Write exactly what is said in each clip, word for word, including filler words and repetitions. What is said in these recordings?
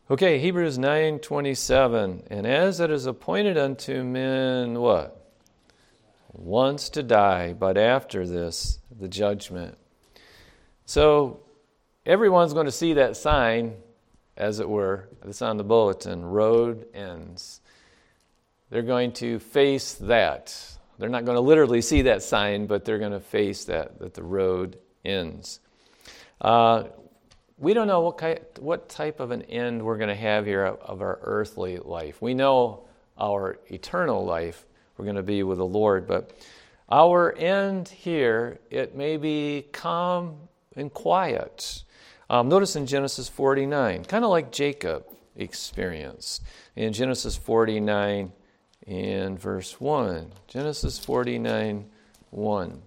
Okay, Hebrews nine twenty-seven. And as it is appointed unto men, what? Once to die, but after this, the judgment. So, everyone's going to see that sign, as it were, that's on the bulletin, road ends. They're going to face that. They're not going to literally see that sign, but they're going to face that, that the road ends. Uh, we don't know what, kind, what type of an end we're going to have here of, of our earthly life. We know our eternal life, we're going to be with the Lord, but our end here, it may be calm and quiet. Um, notice in Genesis forty-nine, kind of like Jacob experienced. In Genesis forty-nine, in verse one. Genesis forty-nine, one.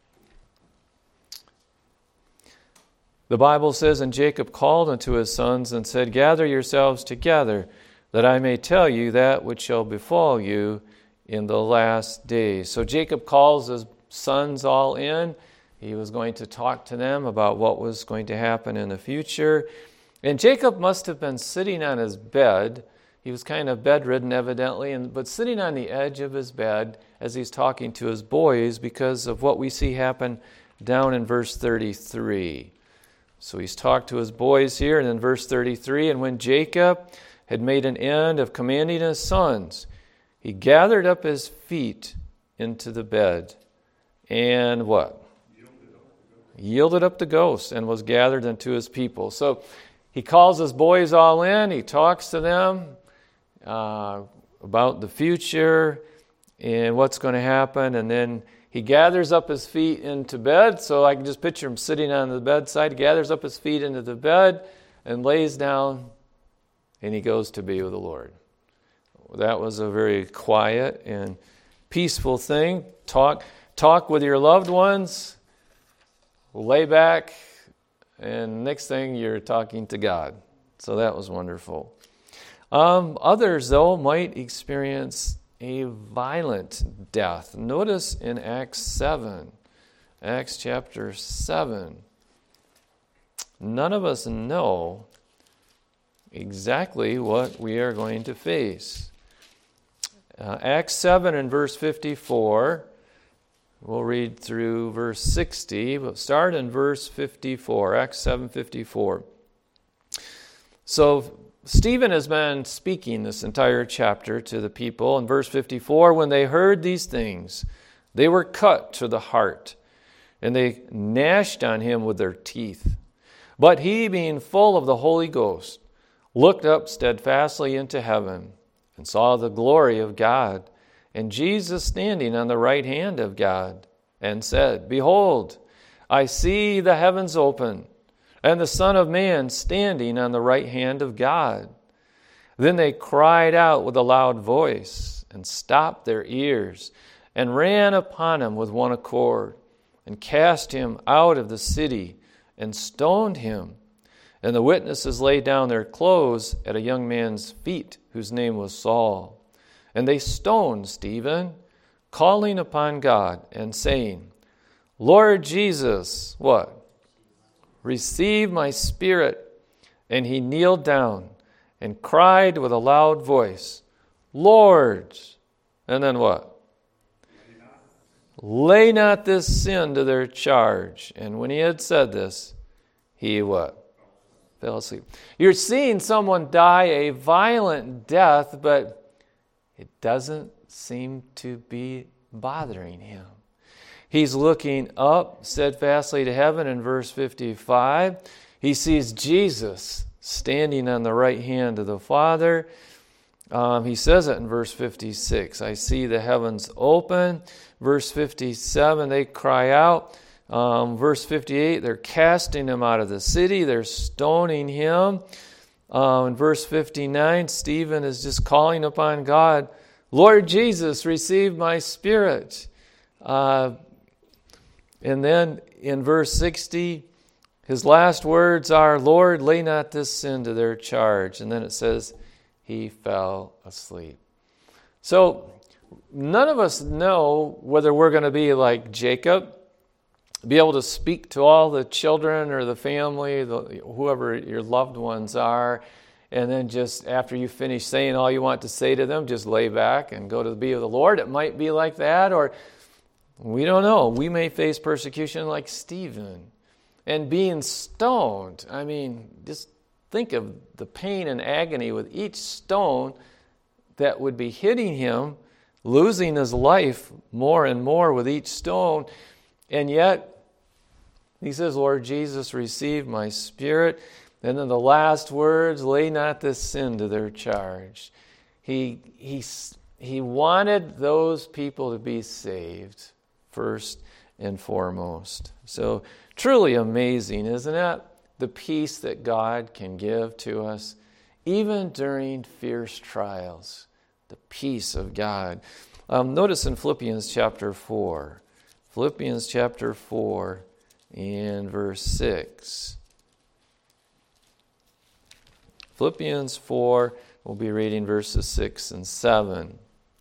The Bible says, And Jacob called unto his sons and said, Gather yourselves together, that I may tell you that which shall befall you in the last days. So Jacob calls his sons all in. He was going to talk to them about what was going to happen in the future. And Jacob must have been sitting on his bed. He was kind of bedridden, evidently, and but sitting on the edge of his bed as he's talking to his boys because of what we see happen down in verse thirty-three. So he's talked to his boys here, and in verse thirty-three, And when Jacob had made an end of commanding his sons, he gathered up his feet into the bed, and what? Yielded up the ghost, and was gathered unto his people. So he calls his boys all in, he talks to them uh, about the future and what's going to happen, and then he gathers up his feet into bed, so I can just picture him sitting on the bedside. He gathers up his feet into the bed and lays down, and he goes to be with the Lord. That was a very quiet and peaceful thing. Talk, talk with your loved ones, lay back, and next thing you're talking to God. So that was wonderful. Um, others, though, might experience a violent death. Notice in Acts seven, Acts chapter seven, none of us know exactly what we are going to face. Uh, Acts seven and verse fifty-four, we'll read through verse sixty, but start in verse fifty-four, Acts seven fifty-four. So Stephen has been speaking this entire chapter to the people. In verse fifty-four, when they heard these things, they were cut to the heart, and they gnashed on him with their teeth. But he, being full of the Holy Ghost, looked up steadfastly into heaven, and saw the glory of God, and Jesus standing on the right hand of God, and said, Behold, I see the heavens open, and the Son of Man standing on the right hand of God. Then they cried out with a loud voice, and stopped their ears, and ran upon him with one accord, and cast him out of the city, and stoned him. And the witnesses laid down their clothes at a young man's feet, whose name was Saul. And they stoned Stephen, calling upon God, and saying, Lord Jesus, what? Receive my spirit. And he kneeled down and cried with a loud voice, Lord. And then what? Lay not, Lay not this sin to their charge. And when he had said this, he what? Fell asleep. You're seeing someone die a violent death, but it doesn't seem to be bothering him. He's looking up steadfastly to heaven in verse fifty-five. He sees Jesus standing on the right hand of the Father. Um, he says it in verse fifty-six. I see the heavens open. Verse fifty-seven, they cry out. Um, verse fifty-eight, they're casting him out of the city. They're stoning him. Um, in verse fifty-nine, Stephen is just calling upon God, Lord Jesus, receive my spirit. Uh, and then in verse sixty, his last words are, Lord, lay not this sin to their charge. And then it says, he fell asleep. So none of us know whether we're going to be like Jacob, be able to speak to all the children or the family, the, whoever your loved ones are, and then just after you finish saying all you want to say to them, just lay back and go to be with the Lord. It might be like that, or we don't know. We may face persecution like Stephen. And being stoned, I mean, just think of the pain and agony with each stone that would be hitting him, losing his life more and more with each stone. And yet, he says, Lord Jesus, receive my spirit. And then the last words, lay not this sin to their charge. He, he, he wanted those people to be saved first and foremost. So, truly amazing, isn't it? The peace that God can give to us, even during fierce trials. The peace of God. Um, notice in Philippians chapter four. Philippians chapter four and verse six. Philippians four, we'll be reading verses six and seven.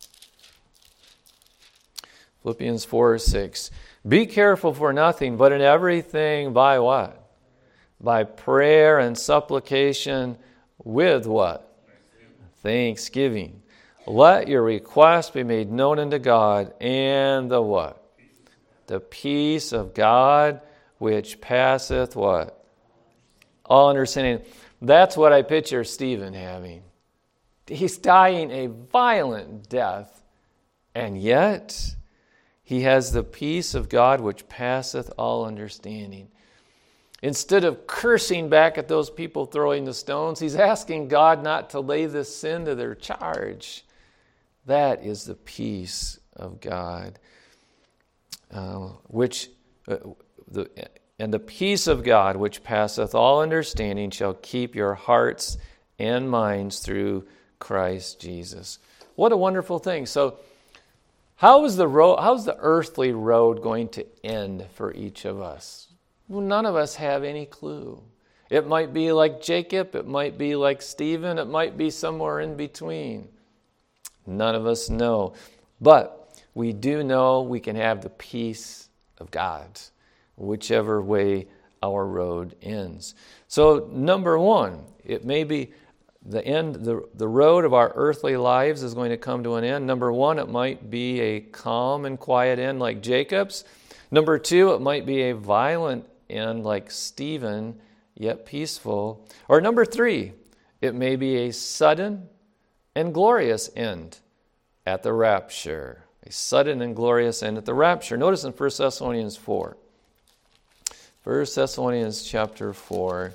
Philippians four, six. Be careful for nothing, but in everything by what? By prayer and supplication with what? Thanksgiving. Let your requests be made known unto God, and the what? The peace of God which passeth what? All understanding. That's what I picture Stephen having. He's dying a violent death, and yet he has the peace of God which passeth all understanding. Instead of cursing back at those people throwing the stones, he's asking God not to lay this sin to their charge. That is the peace of God, uh, which uh, the and the peace of God which passeth all understanding shall keep your hearts and minds through Christ Jesus. What a wonderful thing! So, how is the road? How's the earthly road going to end for each of us? Well, none of us have any clue. It might be like Jacob. It might be like Stephen. It might be somewhere in between. None of us know. But we do know we can have the peace of God, whichever way our road ends. So, number one, it may be the end, the, the road of our earthly lives is going to come to an end. Number one, it might be a calm and quiet end like Jacob's. Number two, it might be a violent end like Stephen, yet peaceful. Or number three, it may be a sudden and glorious end at the rapture. A sudden and glorious end at the rapture. Notice in First Thessalonians four. First Thessalonians chapter four.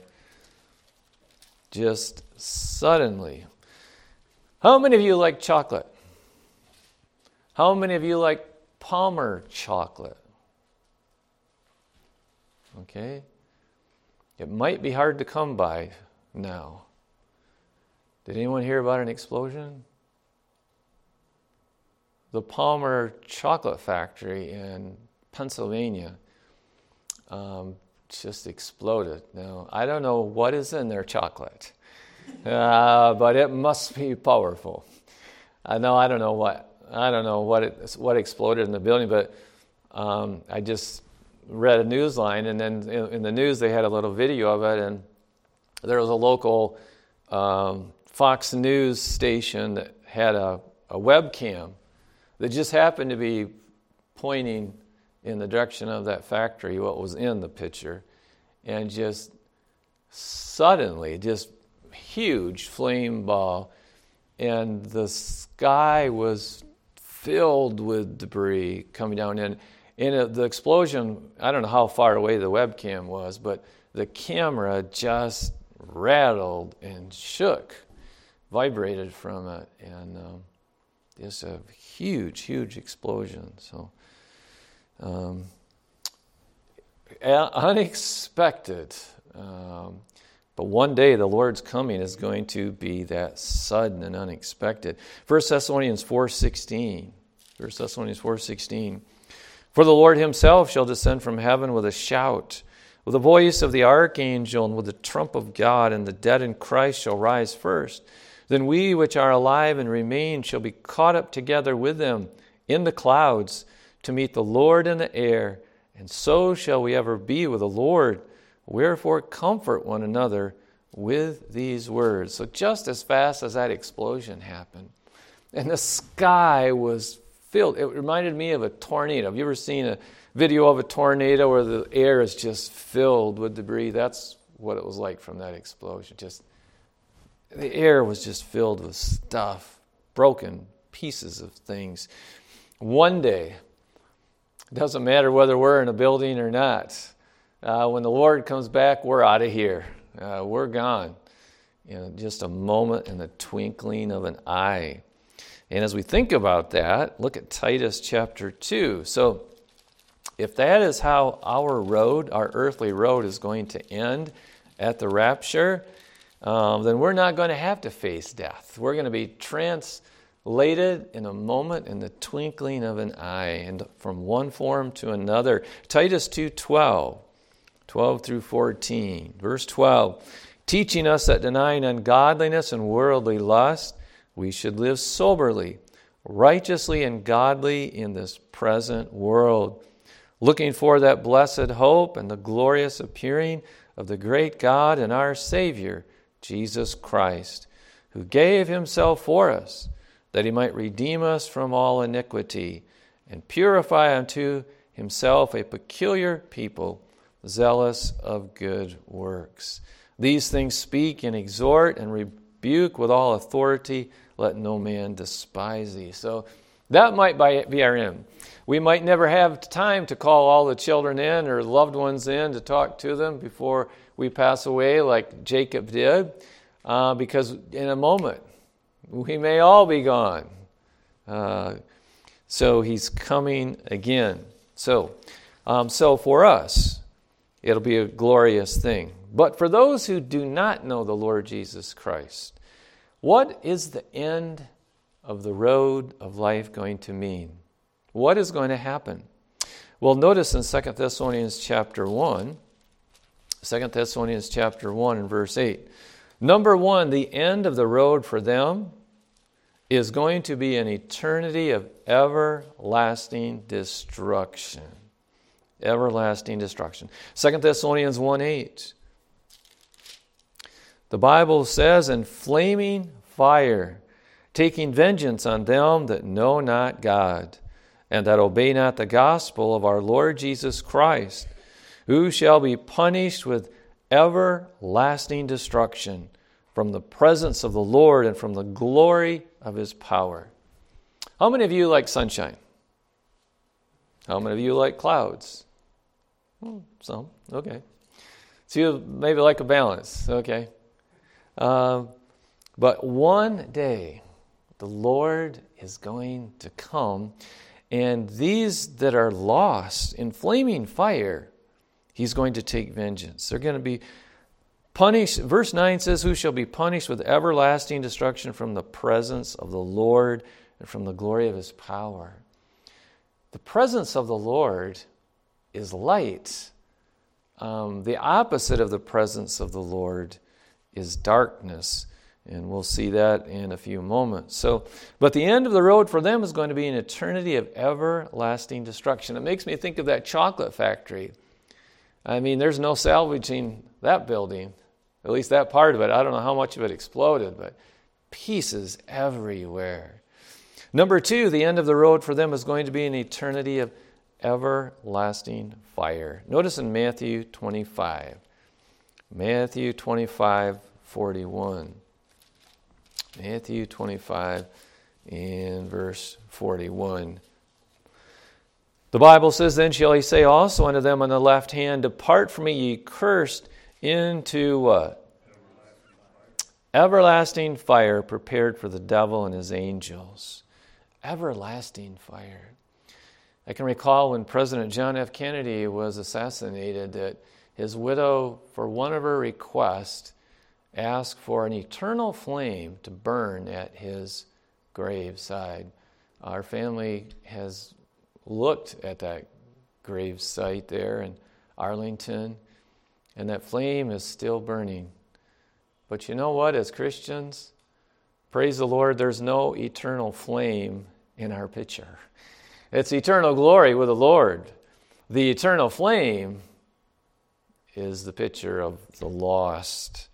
Just suddenly. How many of you like chocolate? How many of you like Palmer chocolate? Okay. It might be hard to come by now. Did anyone hear about an explosion? The Palmer Chocolate Factory in Pennsylvania um, just exploded. Now, I don't know what is in their chocolate, uh, but it must be powerful. I know I don't know what I don't know what it, what exploded in the building, but um, I just read a news line, and then in, in the news they had a little video of it, and there was a local um, Fox News station that had a, a webcam that just happened to be pointing in the direction of that factory, what was in the picture, and just suddenly, just huge flame ball, and the sky was filled with debris coming down in. And it, the explosion, I don't know how far away the webcam was, but the camera just rattled and shook, vibrated from it, and um, just a huge, huge explosion. So, um, unexpected. Um, but one day the Lord's coming is going to be that sudden and unexpected. First Thessalonians four sixteen. First Thessalonians four sixteen. For the Lord himself shall descend from heaven with a shout, with the voice of the archangel, and with the trump of God, and the dead in Christ shall rise first. Then we which are alive and remain shall be caught up together with them in the clouds to meet the Lord in the air, and so shall we ever be with the Lord. Wherefore comfort one another with these words. So just as fast as that explosion happened, and the sky was filled. It reminded me of a tornado. Have you ever seen a video of a tornado where the air is just filled with debris? That's what it was like from that explosion. Just the air was just filled with stuff, broken pieces of things. One day, it doesn't matter whether we're in a building or not. Uh, when the Lord comes back, we're out of here. Uh, we're gone. You know, just a moment in the twinkling of an eye. And as we think about that, look at Titus chapter two. So if that is how our road, our earthly road, is going to end at the rapture, um, then we're not going to have to face death. We're going to be translated in a moment, in the twinkling of an eye, and from one form to another. Titus two twelve, twelve through fourteen. Verse twelve, teaching us that denying ungodliness and worldly lust, we should live soberly, righteously, and godly in this present world, looking for that blessed hope and the glorious appearing of the great God and our Savior, Jesus Christ, who gave himself for us, that he might redeem us from all iniquity and purify unto himself a peculiar people, zealous of good works. These things speak and exhort and rebuke with all authority. Let no man despise thee. So that might be our end. We might never have time to call all the children in or loved ones in to talk to them before we pass away like Jacob did, uh, because in a moment we may all be gone. Uh, so he's coming again. So, um, so for us, it'll be a glorious thing. But for those who do not know the Lord Jesus Christ, what is the end of the road of life going to mean? What is going to happen? Well, notice in Second Thessalonians chapter one, Second Thessalonians chapter one and verse eight. Number one, the end of the road for them is going to be an eternity of everlasting destruction. Everlasting destruction. Second Thessalonians one eight. The Bible says, in flaming fire, taking vengeance on them that know not God, and that obey not the gospel of our Lord Jesus Christ, who shall be punished with everlasting destruction from the presence of the Lord and from the glory of his power. How many of you like sunshine? How many of you like clouds? Hmm, some, okay. So you maybe like a balance, okay. Uh, but one day, the Lord is going to come, and these that are lost in flaming fire, he's going to take vengeance. They're going to be punished. Verse nine says, who shall be punished with everlasting destruction from the presence of the Lord and from the glory of his power. The presence of the Lord is light. Um, the opposite of the presence of the Lord is darkness. And we'll see that in a few moments. So, but the end of the road for them is going to be an eternity of everlasting destruction. It makes me think of that chocolate factory. I mean, there's no salvaging that building, at least that part of it. I don't know how much of it exploded, but pieces everywhere. Number two, the end of the road for them is going to be an eternity of everlasting fire. Notice in Matthew twenty-five. Matthew twenty-five, forty-one. Matthew twenty-five in verse forty-one. The Bible says, then shall he say also unto them on the left hand, depart from me, ye cursed, into what? Everlasting fire prepared for the devil and his angels. Everlasting fire. I can recall when President John F. Kennedy was assassinated that his widow, for one of her requests, asked for an eternal flame to burn at his graveside. Our family has looked at that grave site there in Arlington, and that flame is still burning. But you know what? As Christians, praise the Lord, there's no eternal flame in our picture. It's eternal glory with the Lord. The eternal flame is the picture of the lost,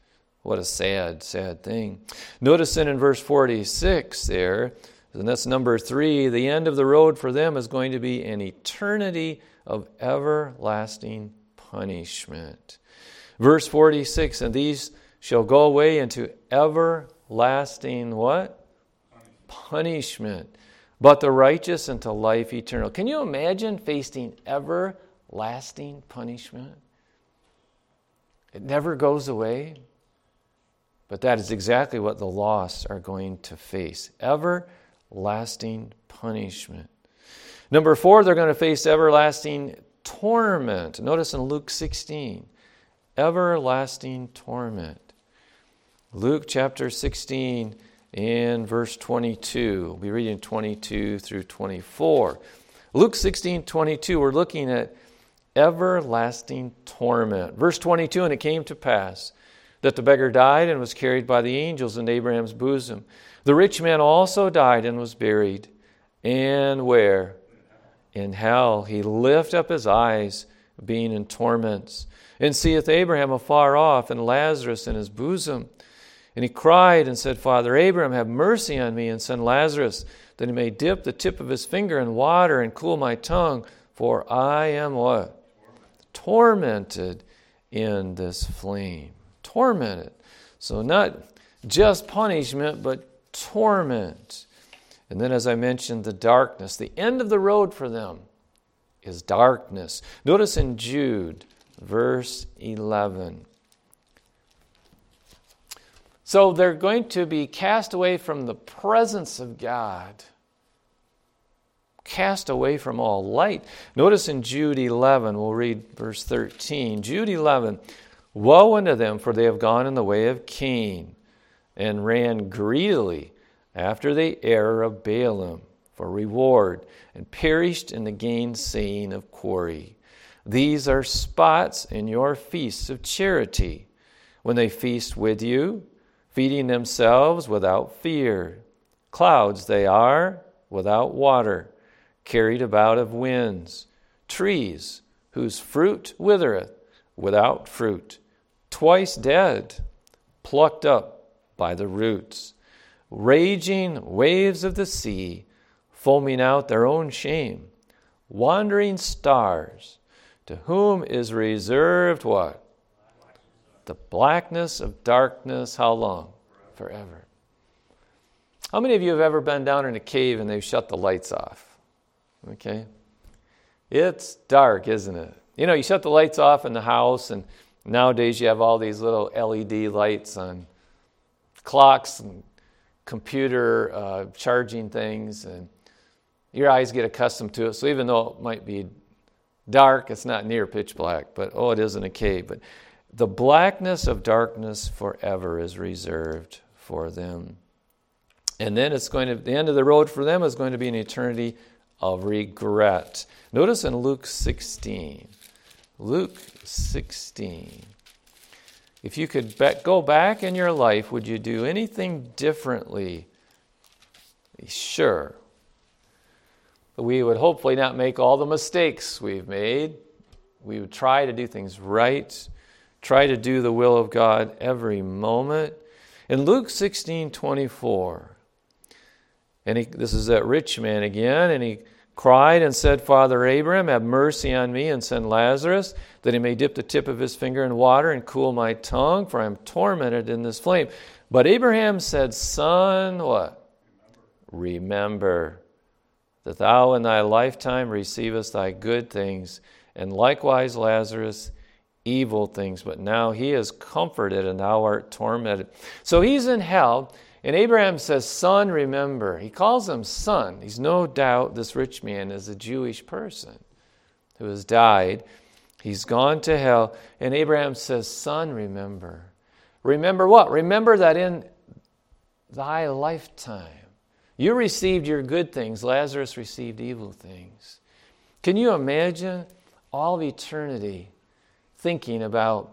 What a sad, sad thing. Notice then in verse forty-six there, and that's number three, the end of the road for them is going to be an eternity of everlasting punishment. Verse forty-six, and these shall go away into everlasting what? Punishment. But the righteous into life eternal. Can you imagine facing everlasting punishment? It never goes away. But that is exactly what the lost are going to face. Everlasting punishment. Number four, they're going to face everlasting torment. Notice in Luke sixteen, everlasting torment. Luke chapter sixteen and verse twenty-two. We'll be reading twenty-two through twenty-four. Luke sixteen, twenty-two, we're looking at everlasting torment. Verse twenty-two, and it came to pass that the beggar died and was carried by the angels in Abraham's bosom. The rich man also died and was buried. And where? In hell. He lift up his eyes, being in torments, and seeth Abraham afar off, and Lazarus in his bosom. And he cried and said, Father Abraham, have mercy on me, and send Lazarus, that he may dip the tip of his finger in water and cool my tongue, for I am what? Tormented in this flame. Tormented. So not just punishment, but torment. And then as I mentioned, the darkness. The end of the road for them is darkness. Notice in Jude, verse eleven. So they're going to be cast away from the presence of God. Cast away from all light. Notice in Jude eleven, we'll read verse thirteen. Jude eleven. Woe unto them, for they have gone in the way of Cain, and ran greedily after the error of Balaam for reward, and perished in the gainsaying of Kori. These are spots in your feasts of charity, when they feast with you, feeding themselves without fear. Clouds they are, without water, carried about of winds. Trees whose fruit withereth, without fruit. Twice dead, plucked up by the roots. Raging waves of the sea, foaming out their own shame. Wandering stars, to whom is reserved what? The blackness of darkness, how long? Forever. How many of you have ever been down in a cave and they've shut the lights off? Okay? It's dark, isn't it? You know, you shut the lights off in the house, and nowadays you have all these little L E D lights on clocks and computer uh, charging things, and your eyes get accustomed to it. So even though it might be dark, it's not near pitch black, but oh, it is in a cave. But the blackness of darkness forever is reserved for them. And then it's going to, the end of the road for them is going to be an eternity of regret. Notice in Luke sixteen. Luke sixteen. If you could be- go back in your life, would you do anything differently? Sure. But we would hopefully not make all the mistakes we've made. We would try to do things right, try to do the will of God every moment. In Luke sixteen twenty-four, and he, this is that rich man again, and he cried and said, Father Abraham, have mercy on me, and send Lazarus, that he may dip the tip of his finger in water and cool my tongue, for I am tormented in this flame. But Abraham said, Son, what? Remember, Remember that thou in thy lifetime receivest thy good things, and likewise Lazarus evil things. But now he is comforted, and thou art tormented. So he's in hell. And Abraham says, Son, remember. He calls him son. He's no doubt, this rich man is a Jewish person who has died. He's gone to hell. And Abraham says, Son, remember. Remember what? Remember that in thy lifetime you received your good things. Lazarus received evil things. Can you imagine all of eternity thinking about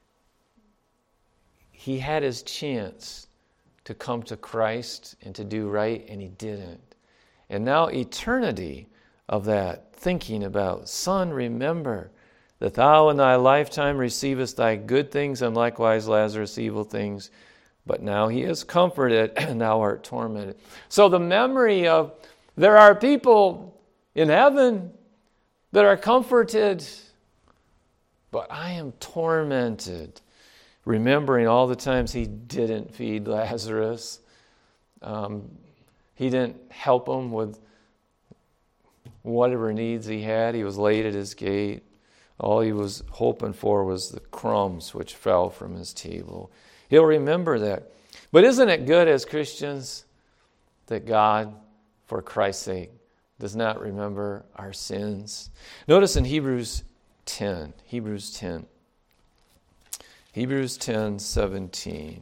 he had his chance to come to Christ and to do right, and he didn't. And now eternity of that, thinking about, Son, remember that thou in thy lifetime receivest thy good things, and likewise Lazarus evil things. But now he is comforted, and thou art tormented. So the memory of, there are people in heaven that are comforted, but I am tormented. Remembering all the times he didn't feed Lazarus. Um, he didn't help him with whatever needs he had. He was late at his gate. All he was hoping for was the crumbs which fell from his table. He'll remember that. But isn't it good as Christians that God, for Christ's sake, does not remember our sins? Notice in Hebrews ten, Hebrews ten. Hebrews ten seventeen.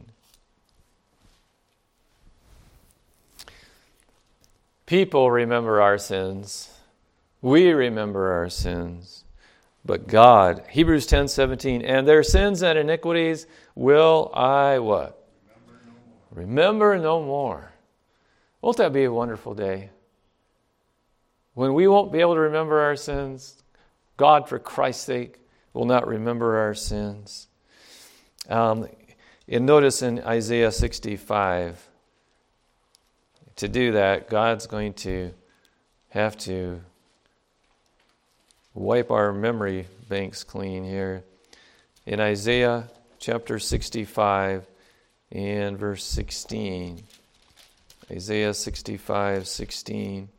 People remember our sins. We remember our sins. But God, Hebrews ten seventeen, and their sins and iniquities will I what? Remember no more. Remember no more. Won't that be a wonderful day? When we won't be able to remember our sins, God, for Christ's sake, will not remember our sins. Um, and notice in Isaiah sixty-five, to do that, God's going to have to wipe our memory banks clean here. In Isaiah chapter sixty-five and verse sixteen. Isaiah sixty-five, sixteen.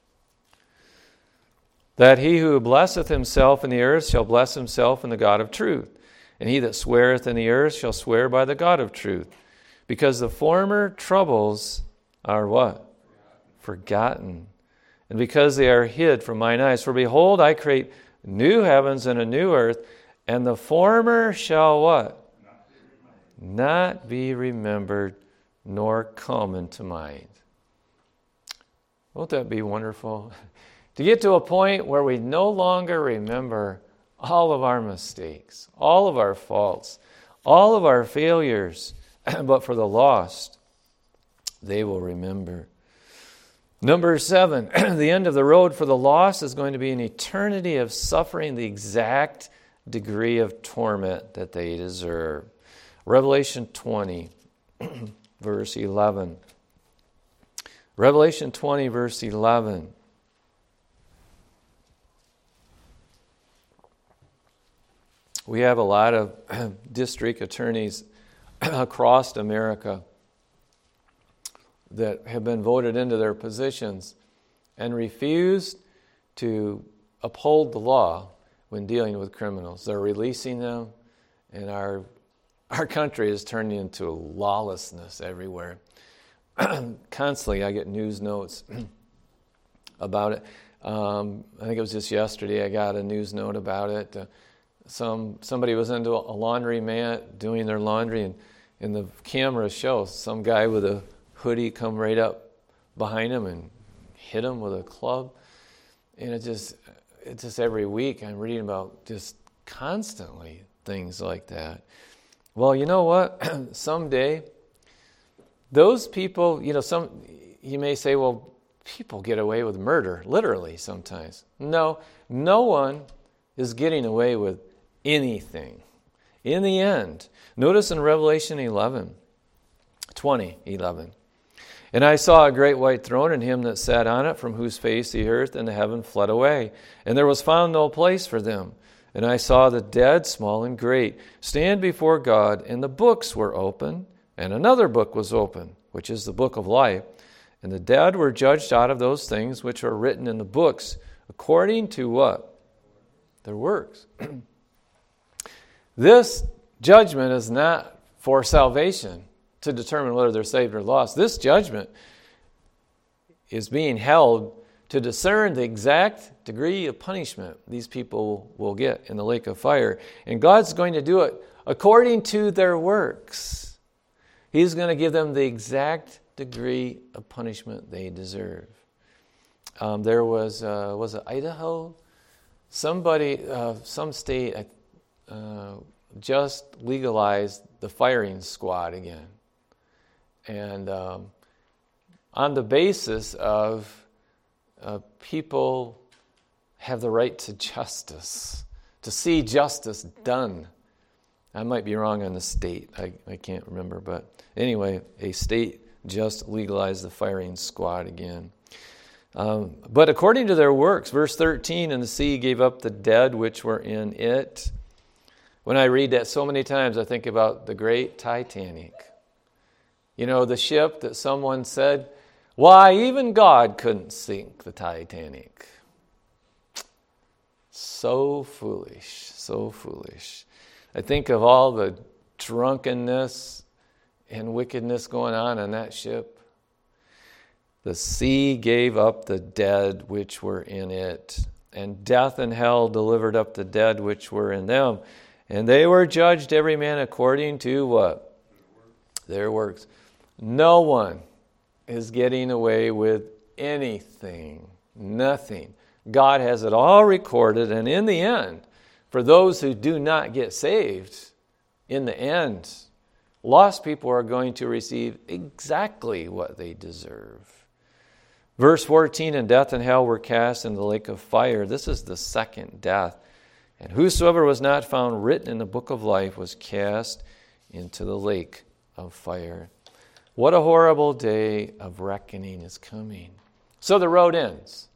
That he who blesseth himself in the earth shall bless himself in the God of truth. And he that sweareth in the earth shall swear by the God of truth. Because the former troubles are what? Forgotten. And because they are hid from mine eyes. For behold, I create new heavens and a new earth, and the former shall what? Not be remembered, nor come into mind. Won't that be wonderful? To get to a point where we no longer remember all of our mistakes, all of our faults, all of our failures, but for the lost, they will remember. Number seven, the end of the road for the lost is going to be an eternity of suffering, the exact degree of torment that they deserve. Revelation twenty, verse eleven. Revelation twenty, verse eleven. We have a lot of district attorneys across America that have been voted into their positions and refused to uphold the law when dealing with criminals. They're releasing them, and our our country is turning into lawlessness everywhere. Constantly, I get news notes about it. Um, I think it was just yesterday I got a news note about it. Uh, some somebody was into a laundromat doing their laundry, and, and the camera shows some guy with a hoodie come right up behind him and hit him with a club. And it just, it just every week I'm reading about just constantly things like that. Well, you know what? Someday, those people, you know, some you may say, well, people get away with murder, literally sometimes. No, no one is getting away with anything. In the end, notice in Revelation eleven, twenty, eleven. And I saw a great white throne, and him that sat on it, from whose face the earth and the heaven fled away. And there was found no place for them. And I saw the dead, small and great, stand before God, and the books were open, and another book was open, which is the book of life. And the dead were judged out of those things which are written in the books, according to what? Their works. This judgment is not for salvation, to determine whether they're saved or lost. This judgment is being held to discern the exact degree of punishment these people will get in the lake of fire. And God's going to do it according to their works. He's going to give them the exact degree of punishment they deserve. Um, there was, uh, was it Idaho? Somebody, uh, some state uh, just legalized the firing squad again. And um, on the basis of uh, people have the right to justice, to see justice done. I might be wrong on the state. I, I can't remember. But anyway, a state just legalized the firing squad again. Um, but according to their works, verse thirteen, and the sea gave up the dead which were in it. When I read that so many times, I think about the great Titanic. You know, the ship that someone said, why, even God couldn't sink the Titanic. So foolish, so foolish. I think of all the drunkenness and wickedness going on on that ship. The sea gave up the dead which were in it, and death and hell delivered up the dead which were in them. And they were judged every man according to what? Their works. No one is getting away with anything. Nothing. God has it all recorded, and in the end, for those who do not get saved, in the end, lost people are going to receive exactly what they deserve. Verse fourteen, and death and hell were cast into the lake of fire. This is the second death. And whosoever was not found written in the book of life was cast into the lake of fire. What a horrible day of reckoning is coming. So the road ends.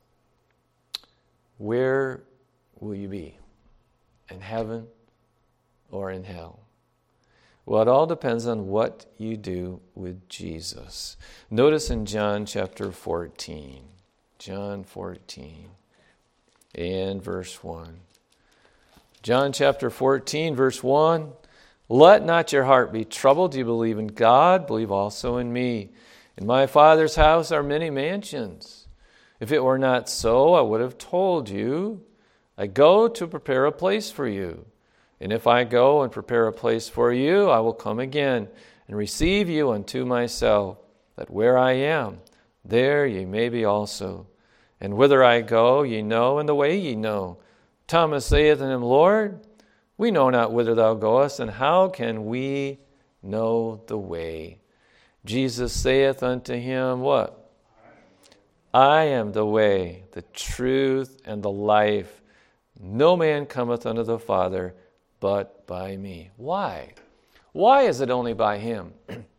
Where will you be? In heaven or in hell? Well, it all depends on what you do with Jesus. Notice in John chapter fourteen, John fourteen and verse one. John chapter fourteen, verse one, let not your heart be troubled. You believe in God, believe also in me. In my Father's house are many mansions. If it were not so, I would have told you. I go to prepare a place for you. And if I go and prepare a place for you, I will come again and receive you unto myself, that where I am, there ye may be also. And whither I go, ye know, and the way ye know. Thomas saith unto him, Lord, we know not whither thou goest, and how can we know the way? Jesus saith unto him, what? I am the way, the truth, and the life. No man cometh unto the Father but by me. Why? Why is it only by him?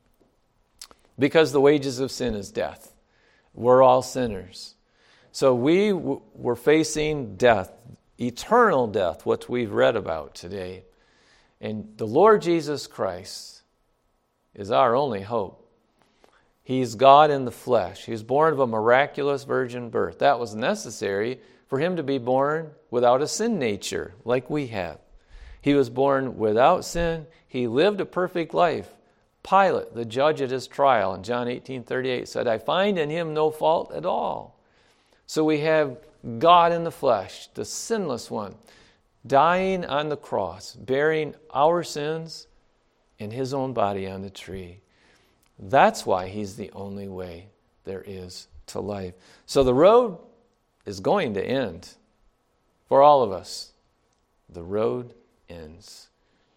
Because the wages of sin is death. We're all sinners. So we w- were facing death, eternal death, what we've read about today. And the Lord Jesus Christ is our only hope. He's God in the flesh. He was born of a miraculous virgin birth. That was necessary for him to be born without a sin nature like we have. He was born without sin. He lived a perfect life. Pilate, the judge at his trial, in John eighteen thirty-eight, said, I find in him no fault at all. So we have God in the flesh, the sinless one, dying on the cross, bearing our sins in his own body on the tree. That's why he's the only way there is to life. So the road is going to end for all of us. The road ends.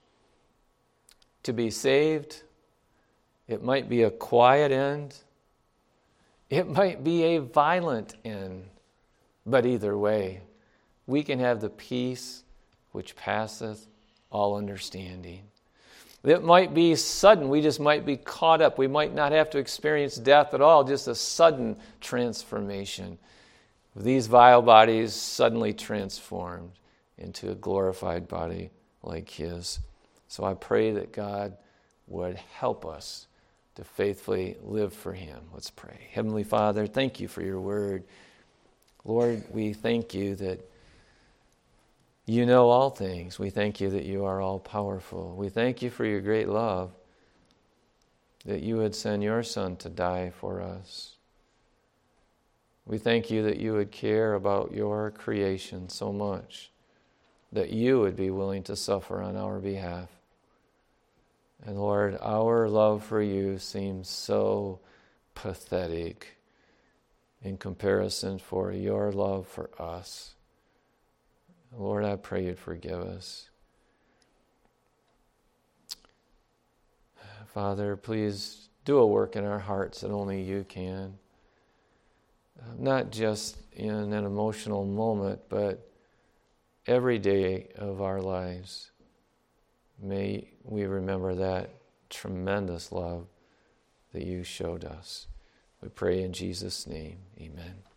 To be saved, it might be a quiet end. It might be a violent end. But either way, we can have the peace which passeth all understanding. It might be sudden. We just might be caught up. We might not have to experience death at all, just a sudden transformation. These vile bodies suddenly transformed into a glorified body like his. So I pray that God would help us to faithfully live for him. Let's pray. Heavenly Father, thank you for your word. Lord, we thank you that you know all things. We thank you that you are all powerful. We thank you for your great love, that you would send your Son to die for us. We thank you that you would care about your creation so much, that you would be willing to suffer on our behalf. And Lord, our love for you seems so pathetic in comparison for your love for us. Lord, I pray you'd forgive us. Father, please do a work in our hearts that only you can. Not just in an emotional moment, but every day of our lives. May we remember that tremendous love that you showed us. We pray in Jesus' name. Amen.